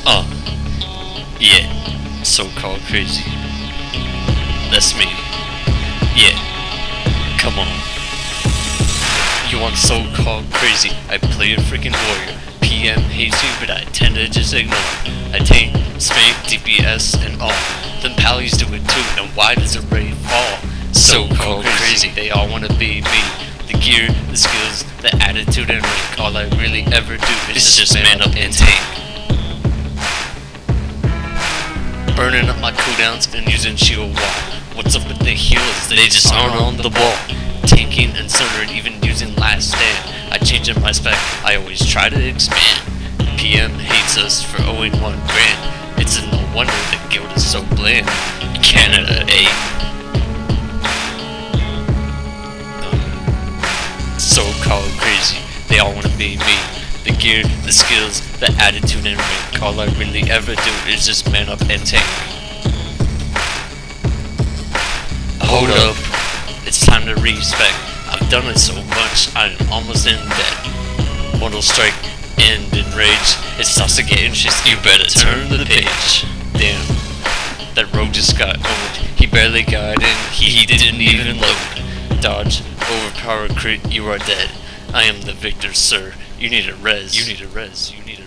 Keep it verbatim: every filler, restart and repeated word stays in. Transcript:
Uh, yeah, so-called crazy. That's me. Yeah, come on. You want so-called crazy? I play a freaking warrior. P M hates you, but I tend to just ignore. I tank, spank, D P S, and all. Them pallies do it too, and why does the raid fall? So-called crazy. They all wanna be me. The gear, the skills, the attitude, and rank. All I really ever do is just man up and tank. Burning up my cooldowns and using shield wall. What's up with the healers? They just aren't on the ball. Tanking and Sundered, even using last stand. I change in my spec, I always try to expand. P M hates us for owing one grand. It's a no wonder the guild is so bland. Canada, eh? Um, so-called crazy, they all wanna be me. The gear, the skills, the attitude and rank. All I really ever do is just man up and tank. Hold up, it's time to respec. I've done it so much, I'm almost in debt. Mortal Strike, and in rage, it starts to get interesting. You better turn the page. Damn, that rogue just got owned. He barely got in, he, he didn't even load. Dodge, overpower crit, you are dead. I am the victor, sir. You need a res. You need a res. You need a